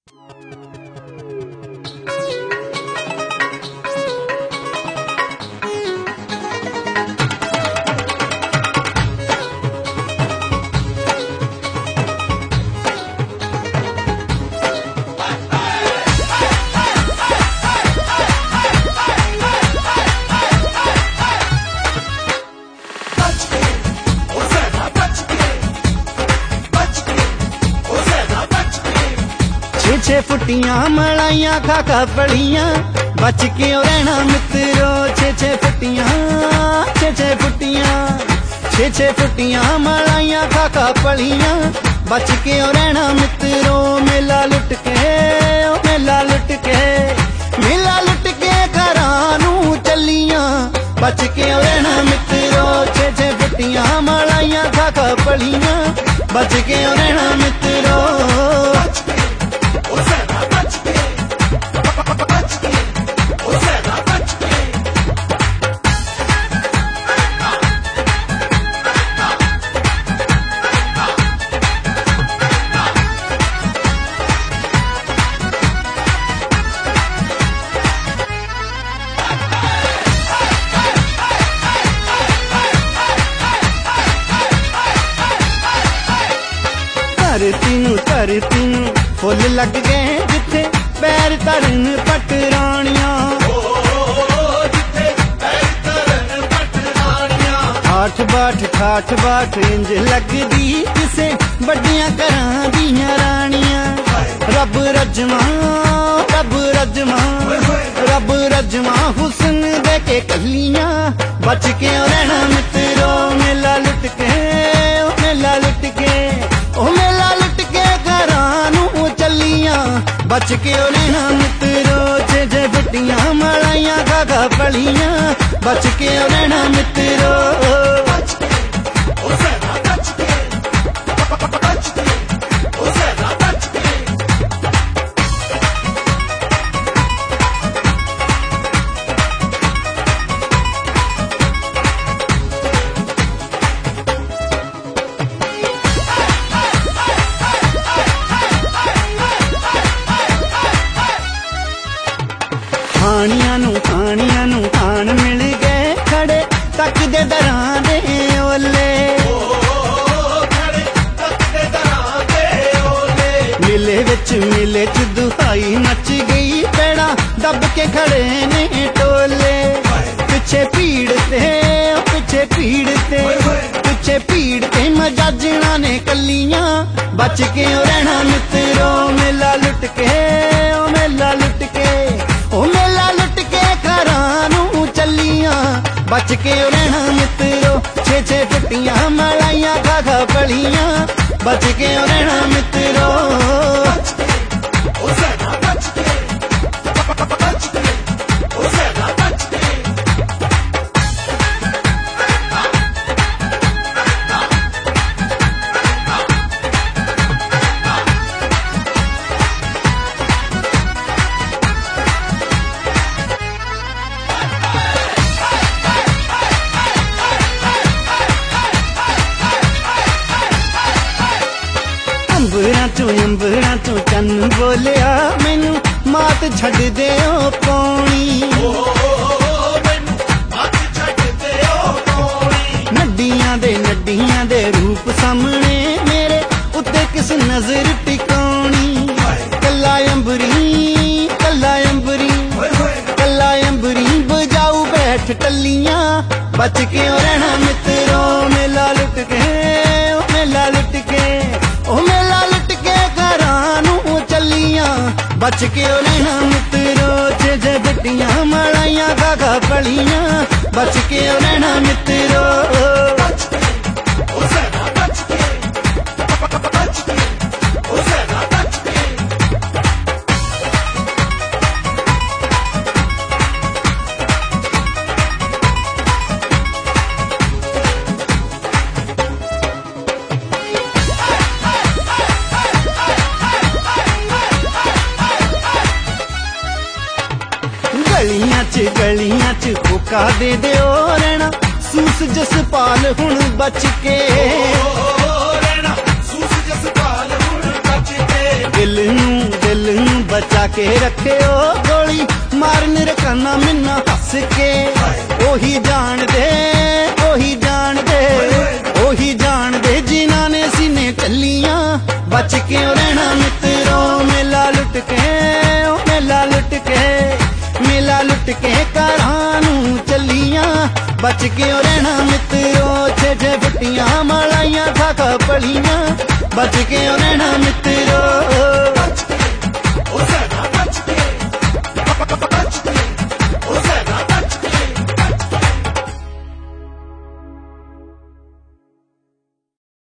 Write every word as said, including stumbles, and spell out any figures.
छे फुटियां मलाइया खा खा पलियां बच के रहना मित्रो। छे छे फुटियां छे छे फुटियां छे छे फुटियां मलाइया खा खा पलियां बच के रहना मित्रो। मेला लुट के ओ मेला लुट के मेला लुट के घरां नूं चलियां बच के रहना मित्रो। छे छे फुटियां मलाइया खा खा पलियां बच के रहना मित्रो। धरती नूं धरती नूं फुल लग गए जिथे पैर धरन पटरानियां। ठाठ बाट ठाठ बाट इंज लगदी किसे बड़ियां घरां दियां रानियां। रब रजमा रब रजमा रब रजमा हुसन दे के कलियां बच के रहना मित्रो। मेला लुट के ओ मेला लुट के ओ मेला लुट के घरां नूं चलियां बच के रहना मित्रो। छे छे फुटियां मलाइया खा खा पलियां बच के रहना मित्रो। खानियां नूं खानियां नूं खान मिल गए खड़े तक दे दरां दे ओले। मिले विच मिले च दुहाई मच गई पेड़ा दब के खड़े ने टोले। पिछे भीड़ ते पिछे भीड़ ते पिछे भीड़ ते मजाजना ने कलियां बच के रहना मित्रो। मेला लुट के ओ मेला लुट के ओ मेला लुट के घरां नूं चलियां बच के रहना मित्रो। छे छे फुटियां मलाइया खा खा पलियां बच के रहना मित्रो। अंबरां चों अंबरां चों चन्न बोलिया मैनू मात छड्ड दे ओ पौनी। नड्डियां दे नड्डियां दे रूप सामने मेरे उत्ते किस नजर टिकाउणी। कल्ला अंबरी कल्ला अंबरी कल्ला अंबरी बजाऊ बैठ टल्लियां बच के रहना मित्रो। मेला लुट के ओ मेला लुट के ओ मेला लुट के घरां नूं चलियां बच के रहना मित्रो। छे छे फुटियां मलाइया खा खा पलियां बच के रहना मित्रो। गलियां च गलियां च होका दे दे ओ रहना सूस जसपाल हुण बच के। दिल नूं दिल बचा के रखियो गोली मारन रकाना मिन्ना हस के ओही जान दे ओही जान दे ओही जान दे जिन्हां ने सीने टल्लियां बच के रहना मित्रों मेला लुट के ओ मेला लुट के मेला लुट के घरां नूं चलियां बच के रहना मित्रों छे छे फुटियां मलाइयां खा खा पलियां बच के रहना मित्रों।